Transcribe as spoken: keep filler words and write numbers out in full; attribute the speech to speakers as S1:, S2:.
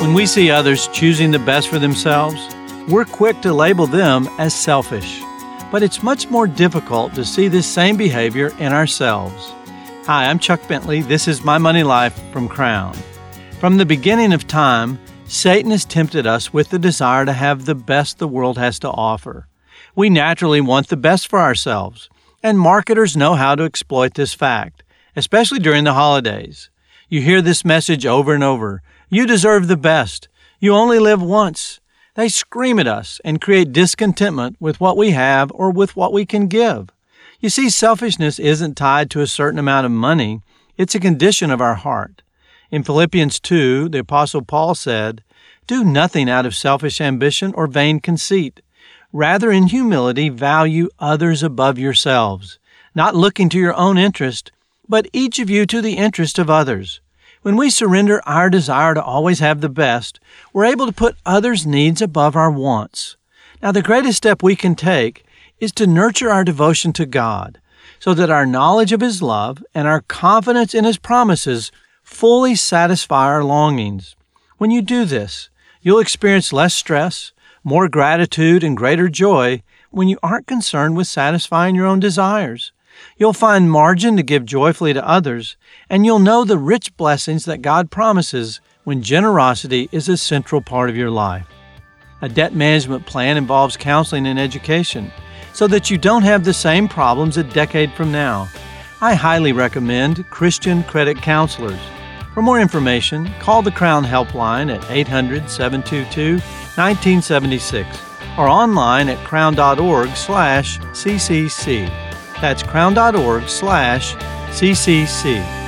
S1: When we see others choosing the best for themselves, we're quick to label them as selfish. But it's much more difficult to see this same behavior in ourselves. Hi, I'm Chuck Bentley. This is My Money Life from Crown. From the beginning of time, Satan has tempted us with the desire to have the best the world has to offer. We naturally want the best for ourselves, and marketers know how to exploit this fact, especially during the holidays. You hear this message over and over. You deserve the best. You only live once. They scream at us and create discontentment with what we have or with what we can give. You see, selfishness isn't tied to a certain amount of money. It's a condition of our heart. In Philippians two, the Apostle Paul said, "Do nothing out of selfish ambition or vain conceit. Rather, in humility, value others above yourselves, not looking to your own interest, but each of you to the interest of others." When we surrender our desire to always have the best, we're able to put others' needs above our wants. Now, the greatest step we can take is to nurture our devotion to God so that our knowledge of His love and our confidence in His promises fully satisfy our longings. When you do this, you'll experience less stress, more gratitude, and greater joy when you aren't concerned with satisfying your own desires. You'll find margin to give joyfully to others, and you'll know the rich blessings that God promises when generosity is a central part of your life. A debt management plan involves counseling and education so that you don't have the same problems a decade from now. I highly recommend Christian Credit Counselors. For more information, call the Crown Helpline at eight hundred, seven two two, one nine seven six or online at crown.org slash ccc. That's crown.org slash ccc.